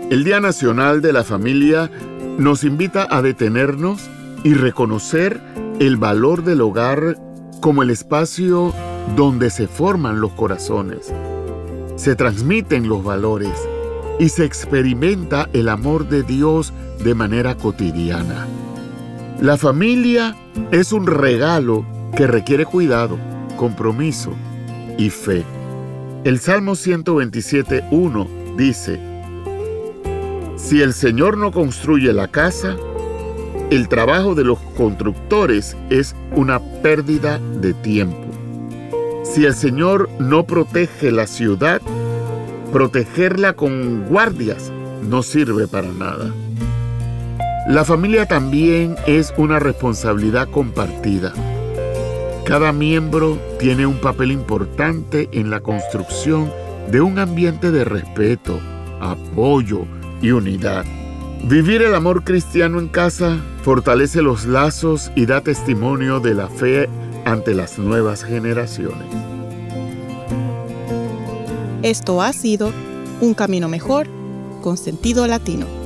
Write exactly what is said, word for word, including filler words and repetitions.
El Día Nacional de la Familia nos invita a detenernos y reconocer el valor del hogar como el espacio donde se forman los corazones, se transmiten los valores y se experimenta el amor de Dios de manera cotidiana. La familia es un regalo que requiere cuidado, compromiso y fe. El Salmo ciento veintisiete, uno dice: si el Señor no construye la casa, el trabajo de los constructores es una pérdida de tiempo. Si el Señor no protege la ciudad, protegerla con guardias no sirve para nada. La familia también es una responsabilidad compartida. Cada miembro tiene un papel importante en la construcción de un ambiente de respeto, apoyo y unidad. Vivir el amor cristiano en casa fortalece los lazos y da testimonio de la fe ante las nuevas generaciones. Esto ha sido Un Camino Mejor con Sentido Latino.